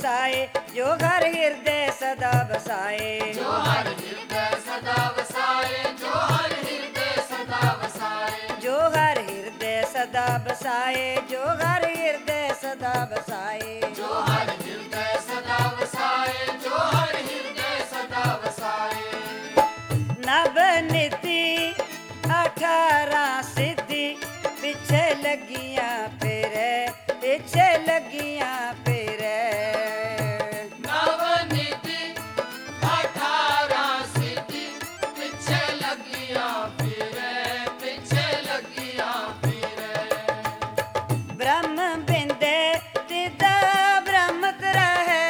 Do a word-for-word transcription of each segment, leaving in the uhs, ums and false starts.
ਵਸਾਏ, ਜੋ ਹਰ ਹਿਰਦੇ ਸਦਾ ਵਸਾਏ। ਜੋ ਹਰ ਹਿਰਦੈ ਸਦਾ ਵਸਾਏ, ਜੋ ਹਰ ਹਿਰਦੈ ਸਦਾ ਵਸਾਏ। ਜੋ ਹਰ ਹਿਰਦੇ ਸਦਾ ਵਸਾਏ, ਜੋ ਹਰ ਹਿਰਦੇ ਸਦਾ ਵਸਾਏ। ਜੋ ਹਰ ਹਿਰਦੈ ਸਦਾ ਵਸਾਏ, ਜੋ ਹਰ ਹਿਰਦੈ ਸਦਾ ਵਸਾਏ। ਨਭ ਨਿਧੀ ਅਠਾਰਾਂ ਸਿੱਧੀ, ਪਿੱਛੇ ਲੱਗੀਆਂ ਫਿਰੇ, ਪਿੱਛੇ ਲੱਗੀਆਂ ਫਿਰੇ। ਨਵ ਨਿਧੀ ਅਠਾਰਾਂ ਸਿੱਧੀ, ਪਿੱਛੇ ਲੱਗੀਆਂ ਫਿਰੇ, ਪਿੱਛੇ ਲੱਗੀਆਂ ਫਿਰੇ। ਬ੍ਰਹਮ ਬਿੰਦੇ ਤਿਦਾ ਬ੍ਰਹਮਤ ਰਹੇ,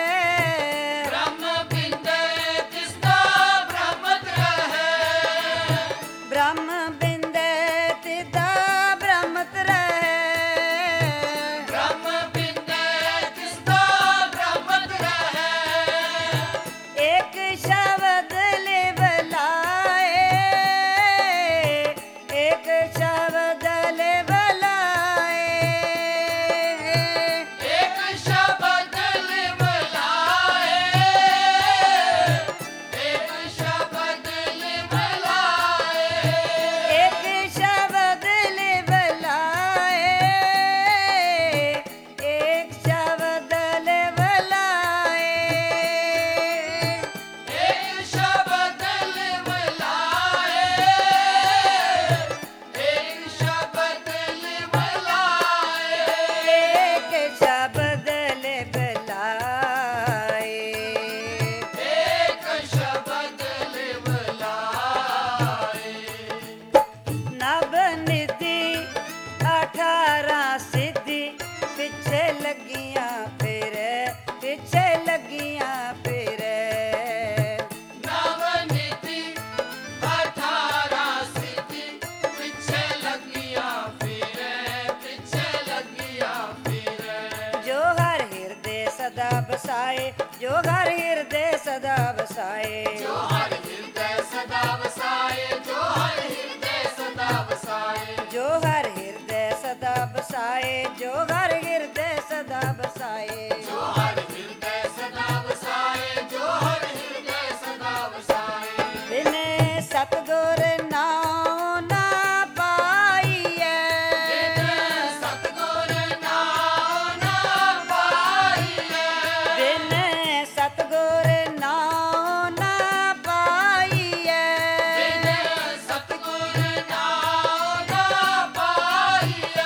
ਬ੍ਰਹਮ ਬਿੰਦੇ ਤਿਸਦਾ ਬ੍ਰਹਮਤ ਰਹੇ। ਬ੍ਰਹਮ ਬਿੰਦੇ ਤਿਦਾ ਬ੍ਰਹਮਤ ਰਹੇ। ਬ੍ਰਹਮ ਬਿੰਦੇ ਤਿਸਦਾ ਬ੍ਰਹਮਤ ਰਹੇ। ਇੱਕ ਸ਼ਬਦ ਲਿਵ ਲਾਏ, ਇੱਕ ਸ਼ਬਦ ਲਿਵ ਲਾਏ। ਇੱਕ ਸ਼ਬਦ ਲਿਵ ਲਾਏ, ਇੱਕ ਸ਼ਬਦ ਲਿਵ ਲਾਏ। ਇੱਕ ਸ਼ਬਦ ਲਿਵ ਲਾਏ, ਇੱਕ ਸ਼ਬਦ ਲਿਵ ਲਾਏ। ਇੱਕ ਸ਼ਬਦ ਲਿਵ ਲਾਏ, ਇੱਕ ਸ਼ਬਦ ਲਿਵ ਲਾਏ। ਇੱਕ ਸ਼ਬਦ ਲਿਵ ਲਾਏ। ਇੱਕ ਸ਼ਬਦ ਲਿਵ ਲਾਏ। ਨਭ ਨਿਧੀ ਅਠਾਰਾਂ ਸਿੱਧੀ, ਪਿੱਛੇ ਲੱਗੀਆਂ ਫਿਰੇ, ਪਿੱਛੇ ਲੱਗੀਆਂ ਫਿਰੇ। ਨਵ ਨੀਤੀ ਅਠਾਰਾਂ ਸਿੱਧੀ, ਪਿੱਛੇ ਲੱਗੀਆਂ ਫਿਰੇ, ਪਿੱਛੇ ਲੱਗੀਆਂ ਫਿਰੇ। ਜੋ ਹਰ ਹਿਰਦੇ ਸਦਾ ਵਸਾਏ, ਜੋ ਹਰ ਹਿਰਦੇ ਸਦਾ ਵਸਾਏ। ਜੋ ਹਰ ਹਿਰਦੈ ਸਦਾ ਵਸਾਏ, ਜੋ ਹਰ ਹਿਰਦੈ ਸਦਾ ਵਸਾਏ। ਜੋ ਹਰ ਹਿਰਦੇ ਸਦਾ ਵਸਾਏ, ਜੋ ਹਰ ਹਿਰਦੇ ਸਦਾ ਵਸਾਏ। ਜੋ ਹਰ ਹਿਰਦੈ ਸਦਾ ਵਸਾਏ, ਜੋ ਹਰ ਹਿਰਦੈ ਸਦਾ ਵਸਾਏ। ਬਿਨ ਸਤਿਗੁਰ ਨਾਉ ਨਾ ਪਾਈਐ, ਬਿਨ ਸਤਿਗੁਰ ਨਾਉ ਨਾ ਪਾਈਐ। ਬਿਨ ਸਤਿਗੁਰ ਨਾਉ ਨਾ ਪਾਈਐ। ਬਿਨ ਸਤਿਗੁਰ ਨਾਉ ਨਾ ਪਾਈਐ।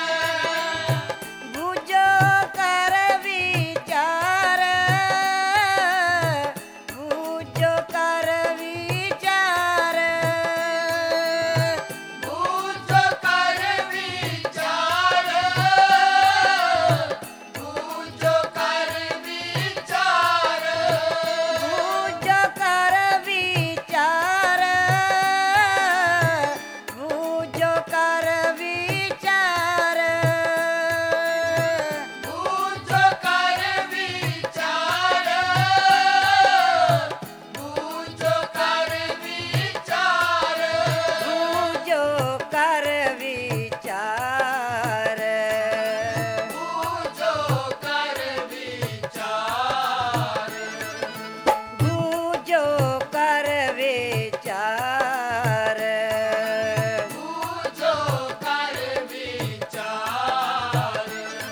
ਬੁਝੋ ਕਰ ਵਿਚਾਰ, ਬੁਝੋ ਕਰ ਵਿਚਾਰ। ਬੂਝ ਕਰ ਵਿਚਾਰ, ਬੂਝ ਕਰ ਵਿਚਾਰ। ਬੁਝੋ ਕਰ ਵਿਚਾਰ, ਬੁਝੋ ਕਰ ਵਿਚਾਰ। ਬੂਝ ਕਰ ਵਿਚਾਰ, ਬੂਝ ਕਰ ਵਿਚਾਰ। ਬੁਝੋ ਕਰ ਵਿਚਾਰ। ਬੂਝੋ ਕਰ ਵਿਚਾਰ। ਬੁਝੋ ਕਰ ਵਿਚਾਰ। ਬੂਝੋ ਕਰ ਵਿਚਾਰ।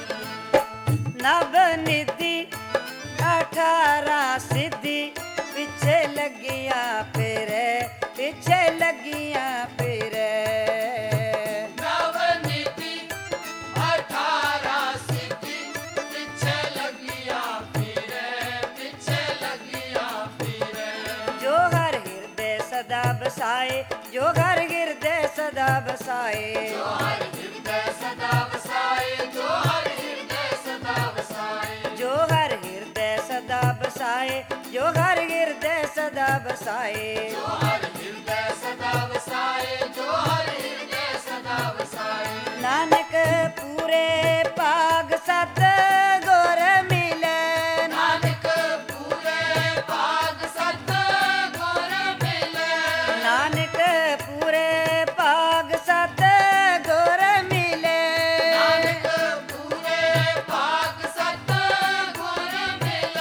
ਨਭ ਨਿਧੀ ਅਠਾਰਾਂ ਸਿੱਧੀ, ਪਿੱਛੇ ਲੱਗੀਆਂ ਫਿਰੇ, ਪਿੱਛੇ ਲੱਗੀਆਂ ਫਿਰੇ। ਨਵ ਨੀਤੀ ਅਠਾਰਾਂ ਸਿੱਧੀ, ਪਿੱਛੇ ਲੱਗੀਆਂ ਫਿਰੇ, ਪਿੱਛੇ ਲੱਗੀਆਂ ਫਿਰੇ। ਜੋ ਹਰ ਹਿਰਦੇ ਸਦਾ ਵਸਾਏ, ਜੋ ਹਰ ਹਿਰਦੇ ਸਦਾ ਵਸਾਏ। ਜੋ ਹਰ ਹਿਰਦੈ ਸਦਾ ਵਸਾਏ, ਜੋ ਹਰ ਹਿਰਦੈ ਸਦਾ ਵਸਾਏ। ਜੋ ਹਰ ਹਿਰਦੇ ਸਦਾ ਵਸਾਏ, ਜੋ ਹਰ ਹਿਰਦੇ ਸਦਾ ਵਸਾਏ। ਜੋ ਹਰ ਹਿਰਦੈ ਸਦਾ ਵਸਾਏ, ਜੋ ਹਰ ਹਿਰਦੈ ਸਦਾ ਵਸਾਏ। ਨਾਨਕ ਪੂਰੇ ਭਾਗ ਸਤ ਗੁਰ ਮਿਲੇ, ਨਾਨਕ ਪੂਰੇ ਭਾਗ ਸਤ ਗੁਰ ਮਿਲੇ। ਨਾਨਕ ਪੂਰੇ ਭਾਗ ਸਤ ਗੁਰ ਮਿਲੇ। ਨਾਨਕ ਪੂਰੇ ਭਾਗ ਸਤ ਗੁਰ ਮਿਲੇ।